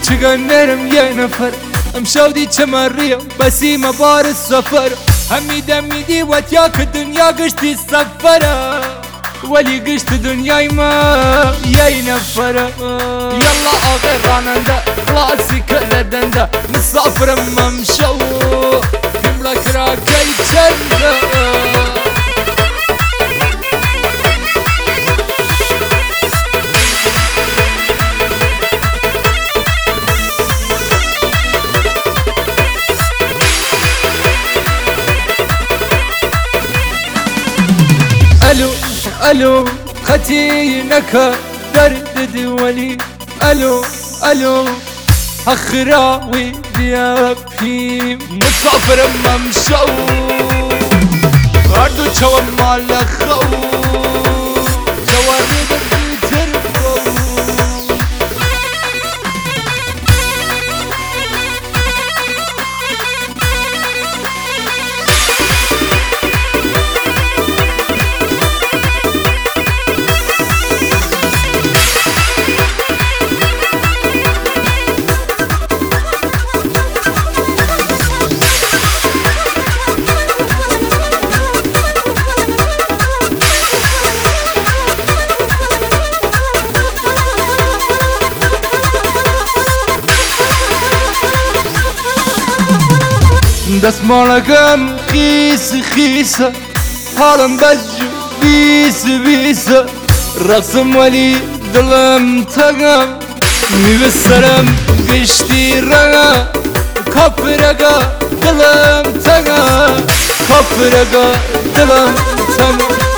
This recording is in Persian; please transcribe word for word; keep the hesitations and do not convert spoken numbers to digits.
چگەنەرم یە نەفەر ئەم شەودی چەمەڕیە بەسیمە بار سەفەر هەمی دەمیدی وەتیا کە دنیا گشتی سەفەرە وەلی گشت دنیای ما یەی نەفەرە یەڵا ئاغێ ڕانەندە کلاسیکە لە دەندە مسافرم ئەم شەو پێم ڕەکراکەی چەندە الو الو خەتی نەکە دەرد دووەلی الو الو هەخراوی بیا پیم مسافرم ئەم شەو هەردوو چەوە مال لە خەو جەواری دەزیتر دەسماڵەکەم خیس خیسە هاڵم بەج بیس بیسە ڕەقسم وەلی دڵم تەگە میوە سەرم گشتی ڕەگە کاپرەگە دڵم تەگە کاپرەگە دڵم تەگە